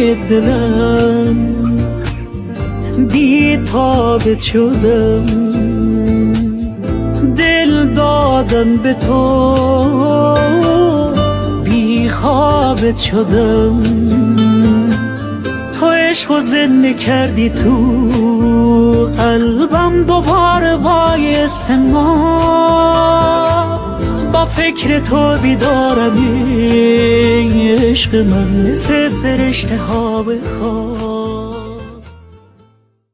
دلم بی تابت شدم، دل دادم به تو بی خوابت شدم. تو عشق و زنده کردی تو قلبم، دوباره بایست ما با فکر تو بیدارم. عشق من مثل فرشته ها به خواب.